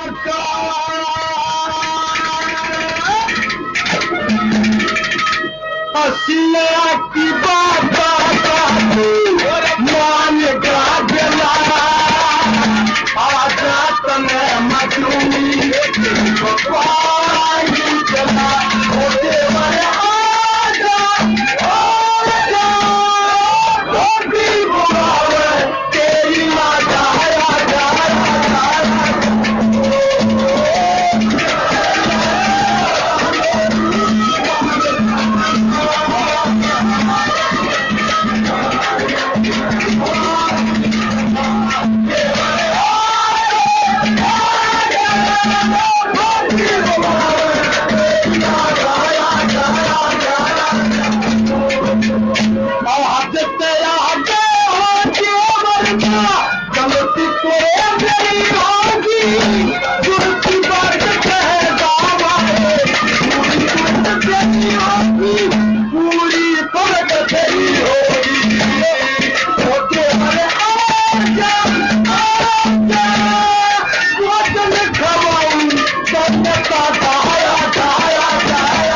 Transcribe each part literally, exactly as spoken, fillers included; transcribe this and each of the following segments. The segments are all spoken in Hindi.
असिया की बात मान का जला आजा तने मजूनी पानी चला होते वाले आजा आजा धोती बुलावे तेरी माता आजा पूरी फर्क तेरी होगी होते वाले आजा आजा वतन खवाऊं तब का ताया ताया ताया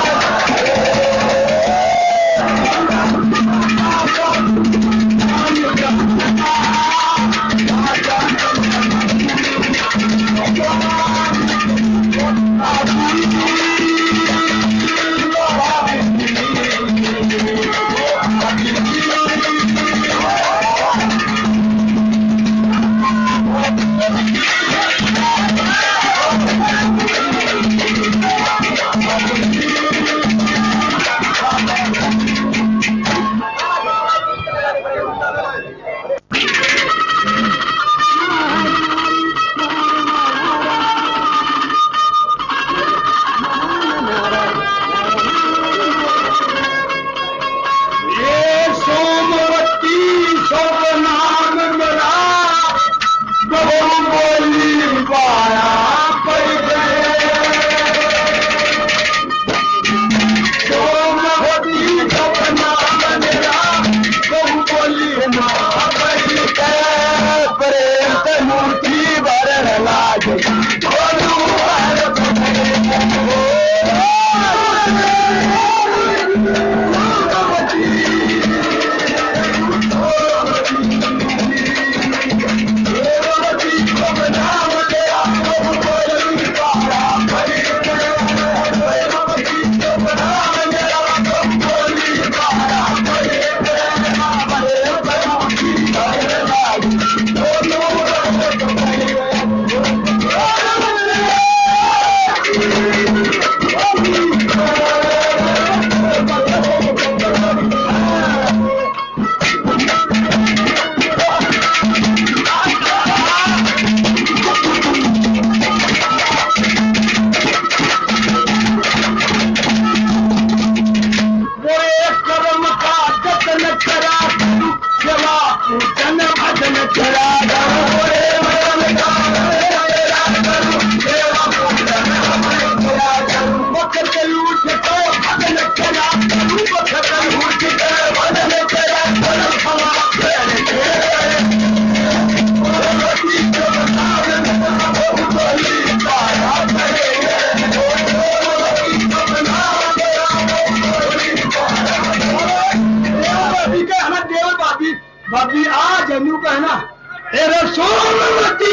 भाभी आज जन्यू का है ना तेरे सोमवती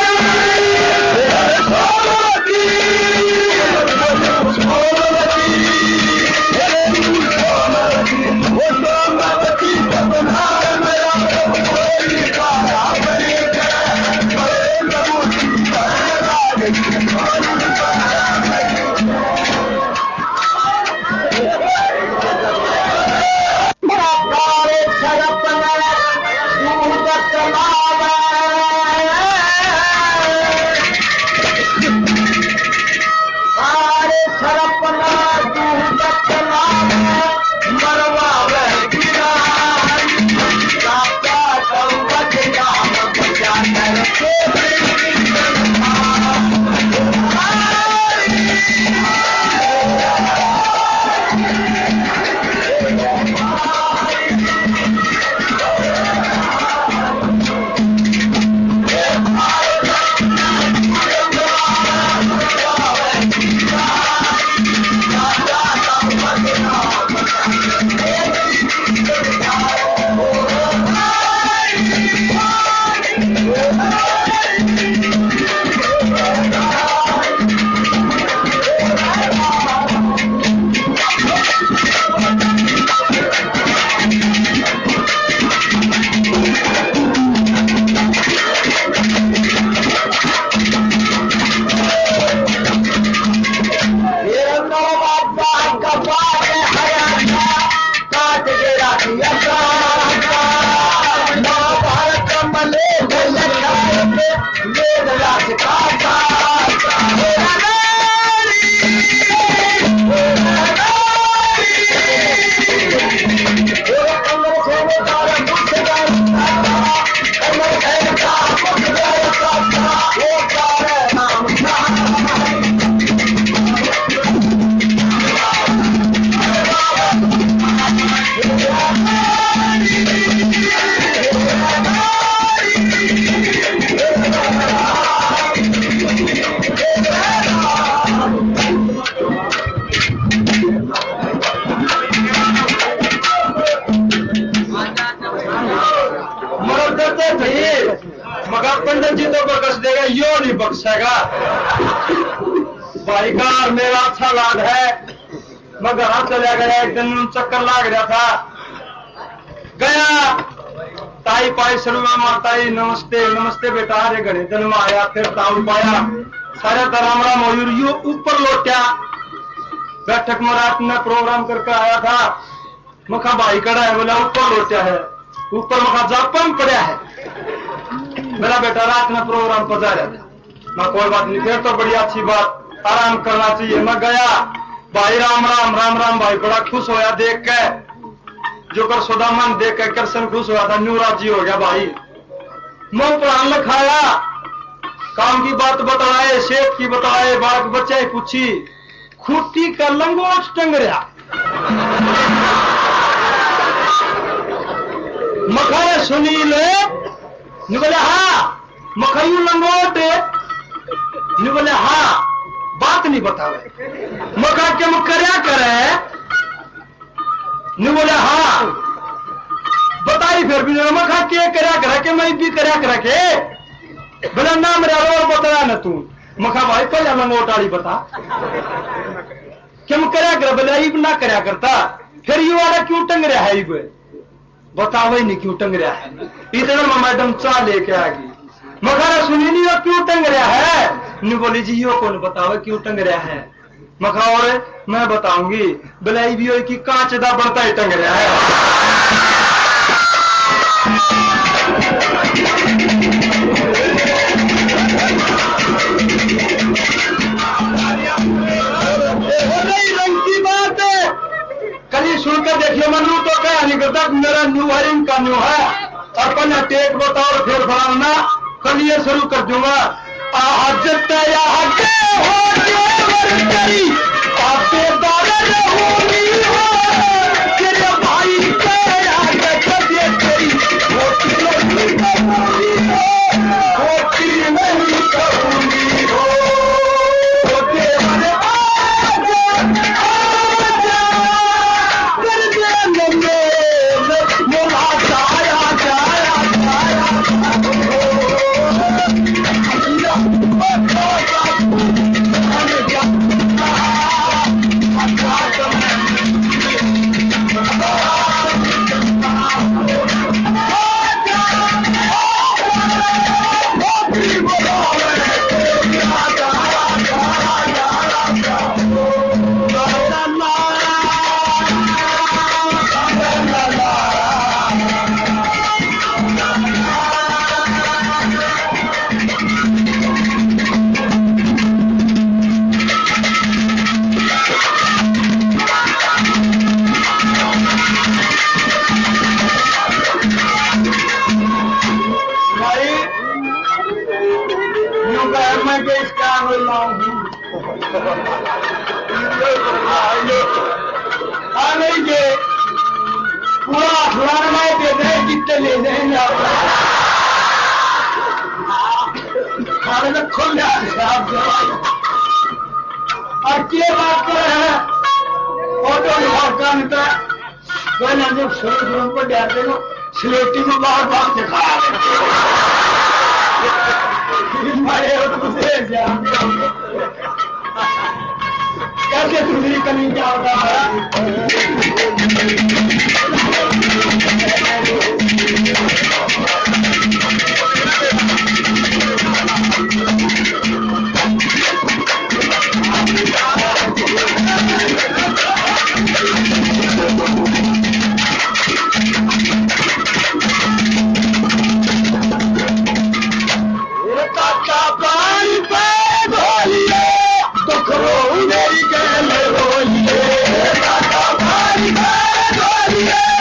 तेरे सोमवती सोमवती वो सोमवती सपना मेरा कोई पारा बने जाएगा। भाई का मेरा अच्छा लाद है। मैं घर चला गया, एक दिन चक्कर लाग रहा था, गया ताई पाई सरुआ माताई नमस्ते नमस्ते बेटा, अरे घड़े दिन में आया, फिर ताऊ पाया सारे राम राम मयूर यू ऊपर लौटा। बैठक में रात में प्रोग्राम करके आया था, मखा भाई कड़ा है, बोला ऊपर लौटा है, ऊपर मखा जापन पड़ा है। मेरा बेटा रात में प्रोग्राम पजा रहा था, मैं कोई बात नहीं, फिर तो बड़ी अच्छी बात, आराम करना चाहिए। मैं गया, भाई राम राम राम राम, भाई बड़ा खुश होया देख के, जो कर सुदामन देख के कृष्ण खुश हुआ था, न्यू राजी हो गया भाई। मैं प्राण लिखाया, काम की बात बताए, शेख की बताए, बात बच्चे पूछी, खुट्टी का लंगोट टंग रहा। मखाए सुनील नु बोले हाँ, मखायू लंगोट नु बोले हाँ, बात नहीं बतावे। मखा के मुख क्या करे नु बोले हाँ, बताई फिर भी मखा के करया करा के, मैं भी करया करा के, बोला नाम और बताया न तू। मखा भाई पहले लंगोट वाली बता, क्यों करया कर, बोले इब ना करया करता, फिर यू वाला क्यों टंग रहा है, इब बताओ ही नहीं क्यों टंग रहा है। इतने में मैडम चाह लेके आ गई, मखा सुनी नहीं वो क्यों टंग रहा है, नहीं बोली जी यो कौन बताओ क्यों टंग रहा है। मखा और मैं बताऊंगी, बिलाई भी हो कि कांच दा बढ़ता ही टंग रहा है। रंग की बात है, कभी सुनकर देखिए, मनु तो क्या नहीं करता, मेरा न्यू हरिंग का न्यू है, अपन टेक बताओ फिर फलाना, कल ये शुरू कर दूंगा। आहजत या हके हो देवरी, आपके दादर होनी हो, तेरे भाई के आगे कदे तेरी, होती नहीं कबूली हो, होती नहीं कबूली हो, ओ देवर आजा आजा, कर दे नन्हे मोला जाया जाया जाया। पूरा अखबार में दे दे, कितने ले जाएंगे आप, खाने में खुल जाए आप। और क्या बात कर रहे हैं, ऑटो विभाग का नेता कोई ना, जो शुरू पर जाते हो स्लेटी में बाहर बाहर दिखा कैसे दूसरी कमी क्या होता है। Yeah!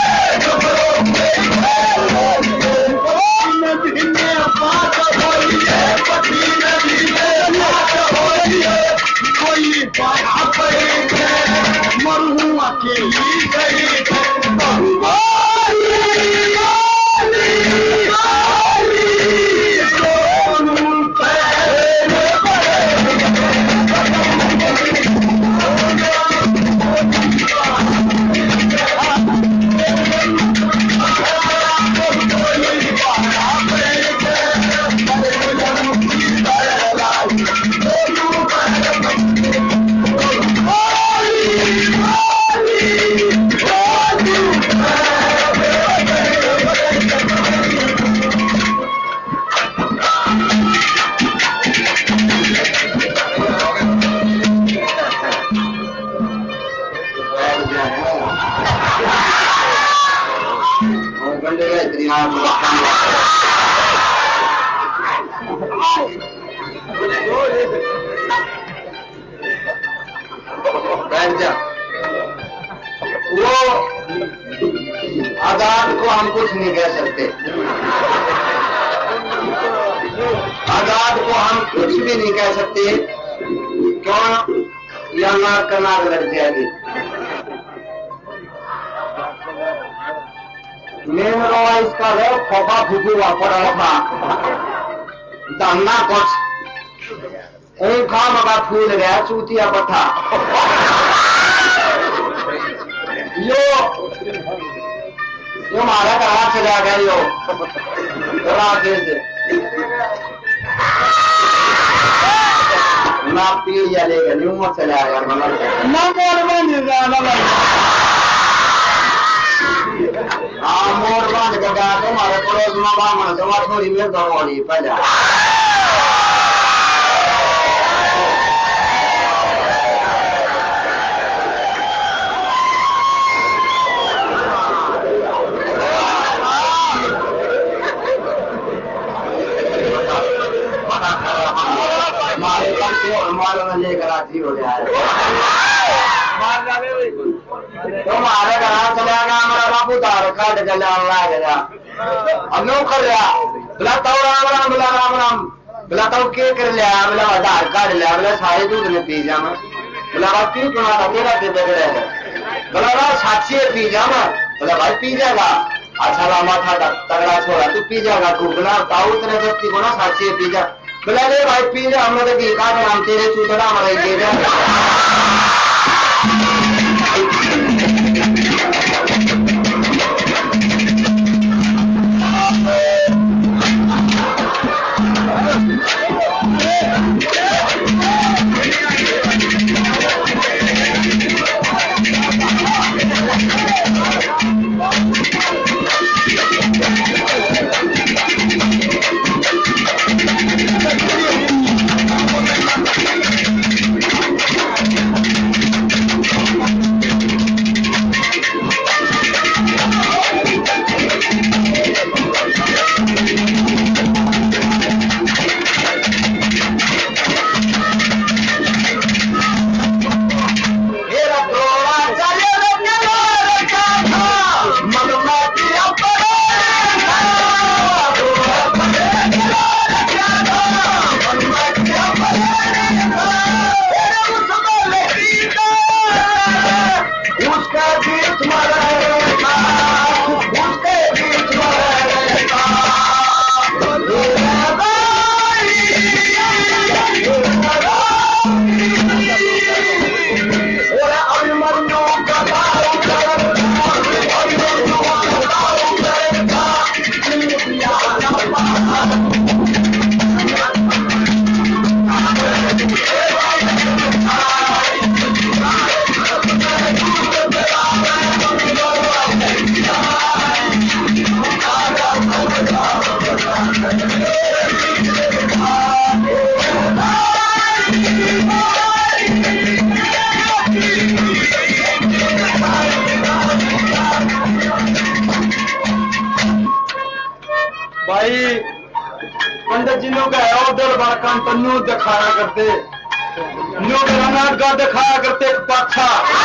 को हम कुछ नहीं कह सकते, आजाद को हम कुछ भी नहीं कह सकते। क्यों? या नाक का नाक लग जाएगी। मेन रोआ इसका है खोपा फूफूआ पड़ा था धन्ना कुछ ऊखा मगा फूल गया चूतिया पथा। यो यो मारा कहा चला गया यो ना पी या लेगा न्यू मत चला गया ना मोर बन गया हाँ मोर बन गया तो हमारे पड़ोस में बामण तो वहां थोड़ी में दौड़ी पहले लेकर आती हो जाए तो हमारे घर चला गया हमारा बापू तार काट चला गया अब नो कर लिया बोला तो राम राम बोला राम राम बोला तो के कर लिया बोला आधार कार्ड लिया बोला सारे दूध ने पी जा मैं बोला भाई क्यों पीना था तेरा से बिगड़े है बोला भाई साक्षी पी जा मैं बोला भाई पी जाएगा अच्छा लामा था तगड़ा छोड़ा तू पी जाएगा तू बोला ताऊ तेरे व्यक्ति को ना साक्षी पी जा बोला रे भाई पी जा हमने तो का नाम तेरे चूतरा हमारे दे जा पंडित जी लोग उधर बारकान तो न्यू दिखाया करते न्यू गा दिखाया करते पाछा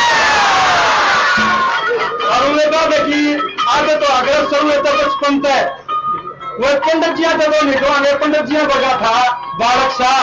और उन्हें कहा देखी आगे तो अगर शुरू है तो कुछ पंत है वो पंडित जी तो नहीं तो आगे पंडित जी बगा था बालक सा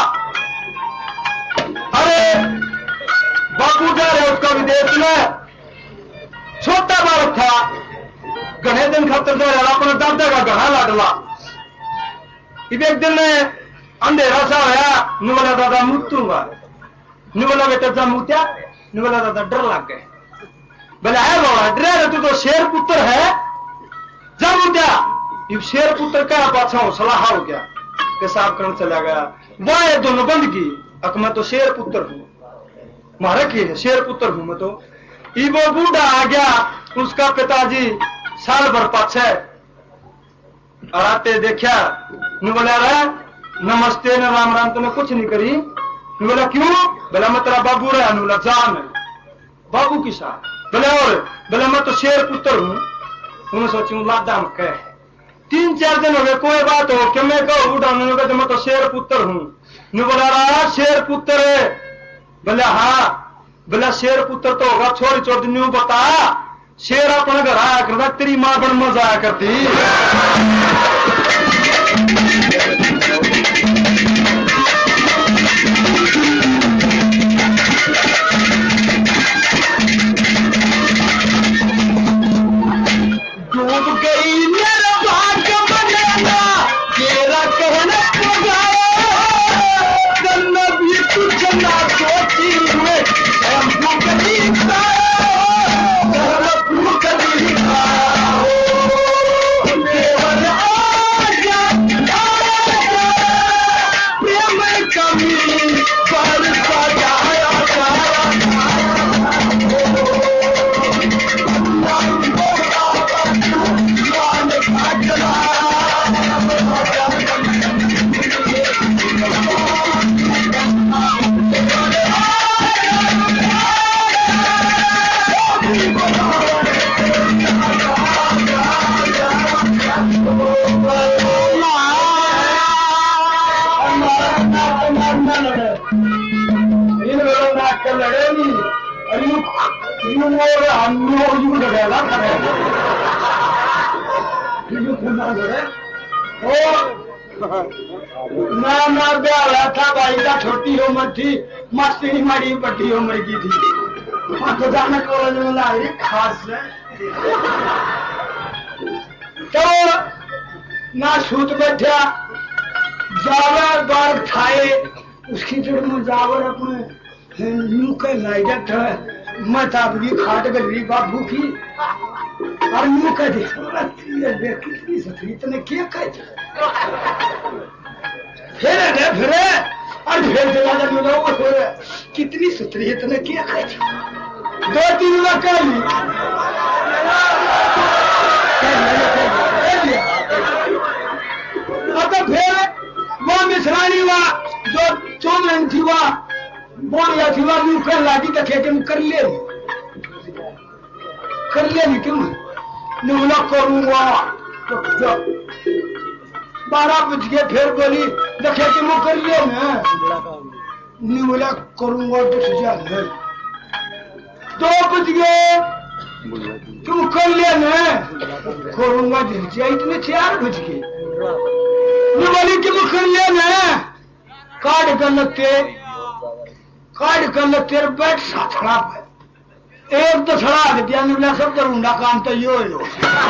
अरे बापू जा रहे उसका विदेश में छोटा बालक था घने दिन खातर जा रहा अपने दादा का घना लाडला इब एक दिन में अंधेरा सा होया नुबला दादा मुतूंगा नुबला बेटा जा मुत्या नुबला दादा डर लग गए बोले है बाबा डर तू तो शेर पुत्र है जा मुत्या इब शेर पुत्र का पाछा हौसला हार गया पेशाब करने चला गया वाह ये दोनों बंद की अक मैं तो शेर पुत्र हूं मारा की है शेर पुत्र हूं मैं तो इब वो बूढ़ा आ गया उसका पिताजी साल भर पाछे और आते देखा नु बोला रहा नमस्ते न राम राम तुमने कुछ नहीं करी नु बोला क्यों बोला मैं तेरा बाबू रहा नु बोला जान बाबू की साथ बोले और बोला मैं तो शेर पुत्र हूं उन्हें सोचू लादा में कह तीन चार दिन हो गए कोई बात हो कि मैं कहो बूढ़ा नु कहते मैं तो शेर पुत्र हूं नु बोला रहा शेर पुत्र है बोले हाँ बोला शेर पुत्र तो होगा छोड़ छोड़ न्यू बता शेर अपने घर आया करता, तेरी मां बन मजा आया करती। डूब गई मेरा भाग्य बनेगा तेरा कहना करना भी कुछ ना सोची में प्रेम कमी पर ना ना ब्याह था भाई का, छोटी उम्र थी, मस्ती मारी बड़ी उम्र की थी। तो जाना कॉलेज में लाई खास है तो ना सूत बैठा जावर बार खाए उसकी जड़ में जावर अपने यूं के लाई जाता है। मैं ताबी खाट गली बाबू की और यूं कह दे कितनी सतरी तने क्या कहते फिर है फिर और फिर चला जा मिलो फिर कितनी सुथरी है तने क्या कहते दो तीन बार कर ली तो फिर वो मिश्रानी हुआ जो चौन थी वह बोलिया थी वह यूं कर लागी तो खेते में कर ले कर ले नहीं तुम बोला करूंगा तो बारह बज गए फिर बोली देखे कि वो कर लिया ना नहीं बोला करूंगा तो सजा दो बज गए तुम कर लिया ना करूंगा दिल इतने चार बज गए नहीं बोली कि वो कर लिया ना काट कर लगते काट कर लगते बैठ साथड़ा पे एक तो छड़ा दे दिया नहीं सब करूंगा काम तो यो लो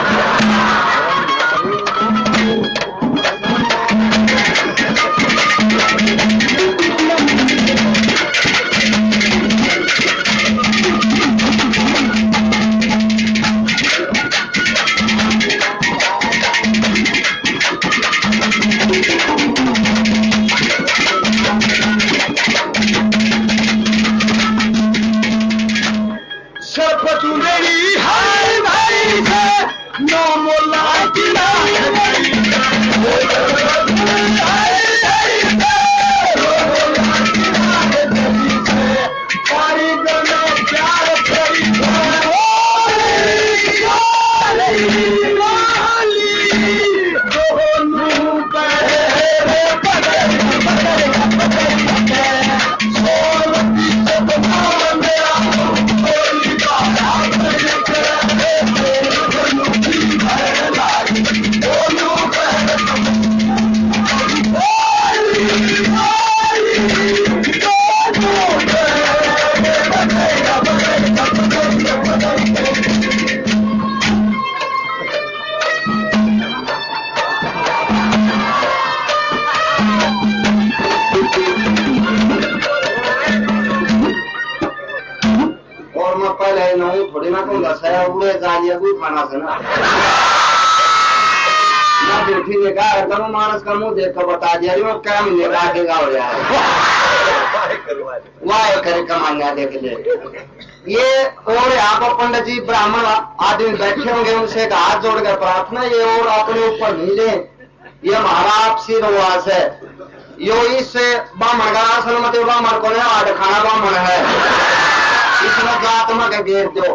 मानस का मुंह देखकर बता दिया वो क्या मिलेगा आगे का हो जाए वाह करे कमांगा देख ले ये और यहाँ पर पंडित जी ब्राह्मण आदमी बैठे होंगे उनसे एक हाथ जोड़कर प्रार्थना ये और अपने ऊपर नहीं ले ये हमारा आपसी रवाज है यो इस ब्राह्मण का आसन मत ब्राह्मण को आठ खाना ब्राह्मण है इसमें आत्मा के घेर दो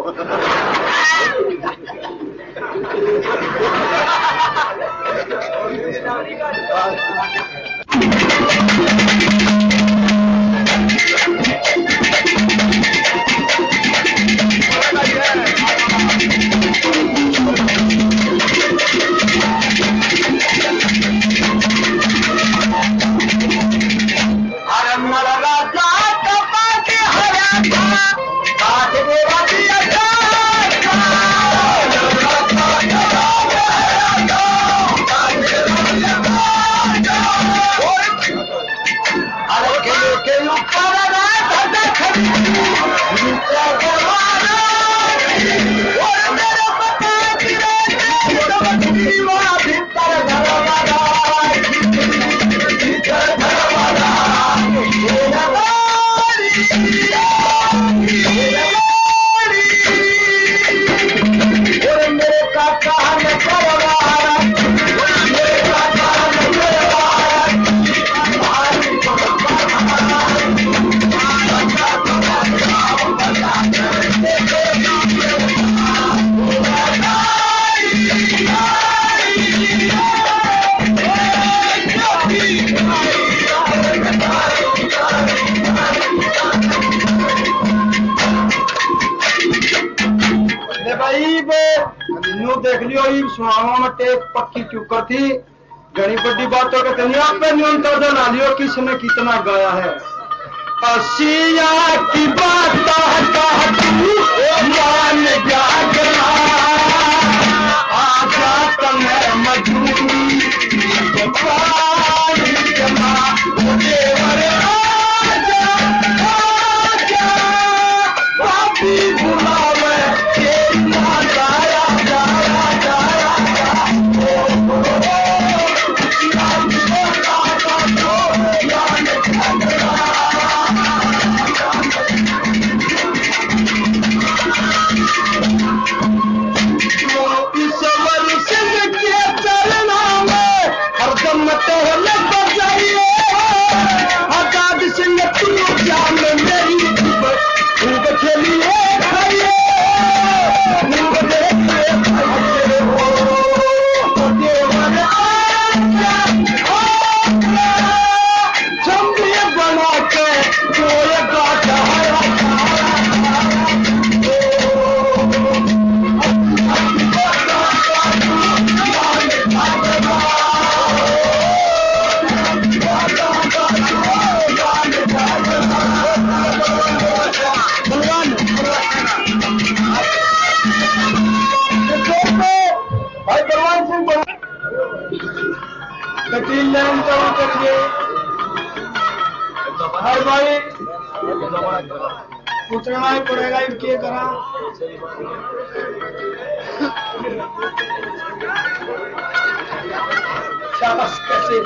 यूं देख लियो ये सुनावा में टेक पक्की चुकर थी घनी बड़ी बातों के तनिया पे न्यूनतम ला लियो किसने कितना गाया है। असिया की बात मान जागरा आजा तमे मजबूरी जमा देवर आजा आजा वापी बुलावे के ना जाया जाया जाया भाई पूछना ही पड़ेगा क्या करा। शाबाश कैसे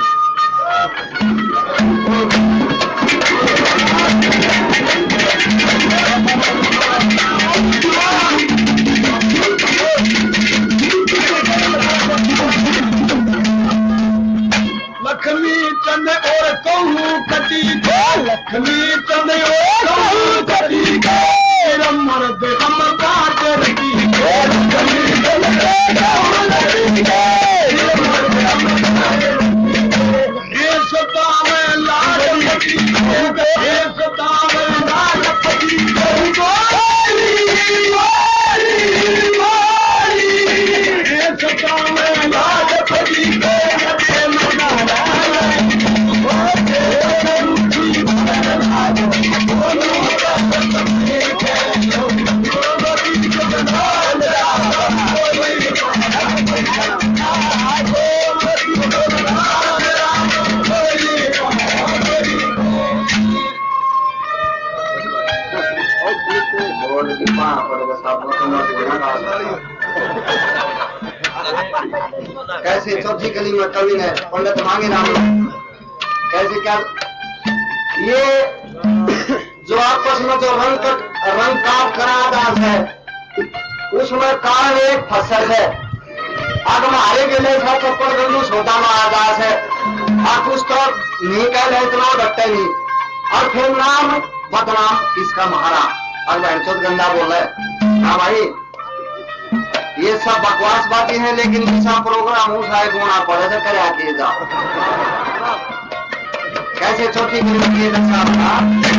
लक्ष्मी चंद और कहूँ कटी लक्ष्मी चंद और कहूँ कटी रमर दे हम बाटर की लक्ष्मी चंद ये सता में लाल पटी ये सता में लाल पटी वाली वाली वाली ये सता में लाल पटी कैसे चौथी गली में कवि ने पंडित मांगे नाम कैसे क्या ये जो आपस में जो रंग रंग काट करादास है उसमें कारण एक फसल है आग मारे के लिए सब चप्पल गलू छोटा में आदास है आप उसको नहीं कह रहे इतना डरते नहीं और फिर नाम बदनाम किसका महारा और बहनचोद गंदा बोल रहे। हाँ भाई ये सब बकवास बातें हैं लेकिन ऐसा प्रोग्राम हो साहेब होना पड़े तो करे आके जा कैसे छोटी गली में